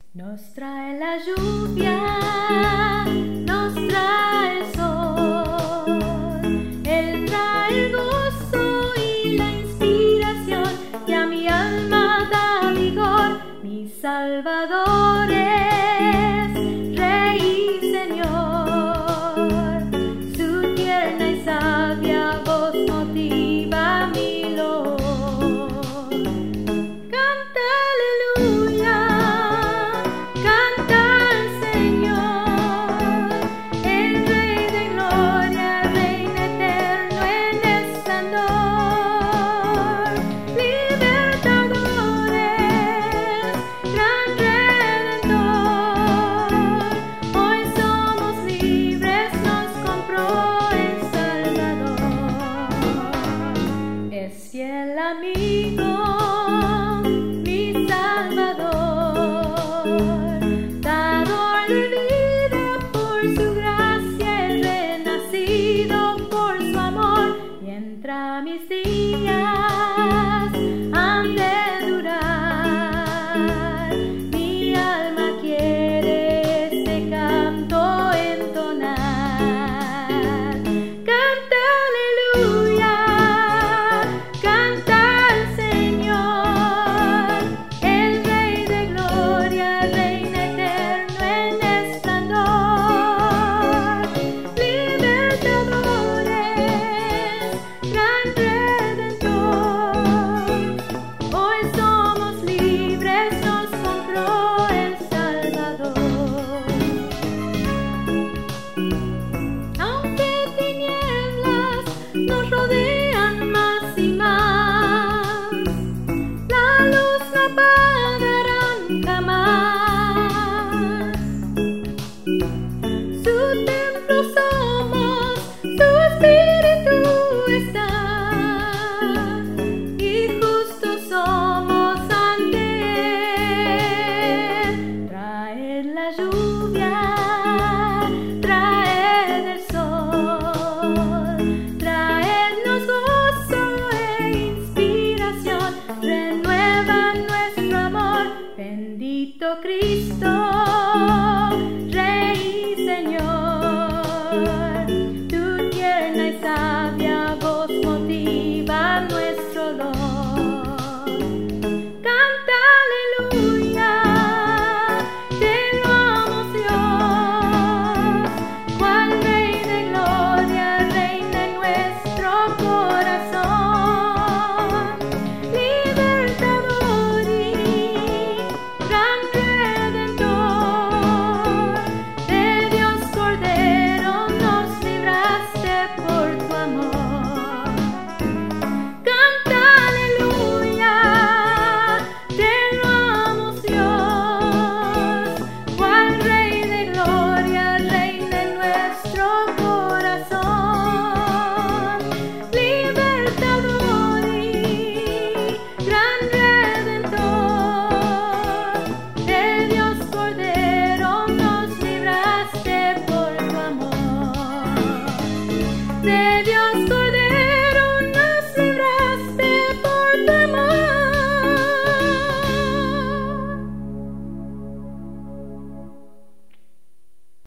Nos trae la lluvia, nos trae el sol, Él trae el gozo y la inspiración, y a mi alma da vigor. Mi Salvador es Rey y Señor, su tierna y sabia voz motiva mi loor. Canta aleluya, canta al Señor, el Rey de gloria, reina eterno en esplendor. Libertadores, gran Redentor, hoy somos libres, nos compró el Salvador. Es fiel amigo, mi Salvador, dador de vida, por su gracia he renacido, por su amor, mientras mis días han de durar. Mi alma quiere este canto entonar. Canta aleluya, canta al Señor, el Rey de gloria, reina eterno en esplendor. Libertadores, gran Redentor, hoy somos libres, nos compró el Salvador. Aunque tinieblas nos rodean más y más, la luz no apagarán jamás. Su templo somos, su espíritu está, y justos somos ante él. Traed la lluvia, traed el sol, traednos gozo e inspiración, renueva nuestro amor. Bendito Cristo, Rey y Señor, tu tierna y sabia voz motiva nuestro dolor. Canta aleluya, te amamos Dios, cual Rey de gloria, reina en nuestro corazón. Libertador y gran Redentor, de Dios Cordero nos libraste por tu amor. Canta aleluya, te amamos Dios, cual Rey de gloria, reina en nuestro corazón. Libertador y gran Redentor, de Dios Cordero nos libraste por tu amor. De